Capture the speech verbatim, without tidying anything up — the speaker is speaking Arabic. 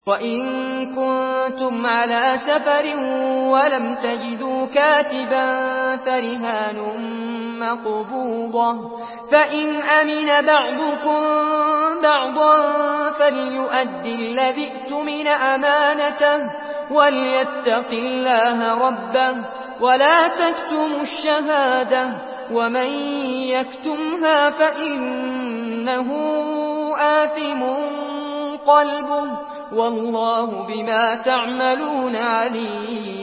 وَإِن كُنتُمْ عَلَىٰ سَفَرٍ وَلَمْ تَجِدُوا كَاتِبًا فَرِهَانٌ مَّقْبُوضَةٌ ۖ فَإِنْ أَمِنَ بَعْضُكُم بَعْضًا فَلْيُؤَدِّ الَّذِي اؤْتُمِنَ أَمَانَتَهُ وَلْيَتَّقِ اللَّهَ رَبَّهُ وَلَا تَكْتُمُوا الشَّهَادَةَ ۚ وَمَن يَكْتُمْهَا فَإِنَّهُ آثِمٌ قَلْبُهُ ۗ وَاللَّهُ بِمَا تَعْمَلُونَ عَلِيمٌ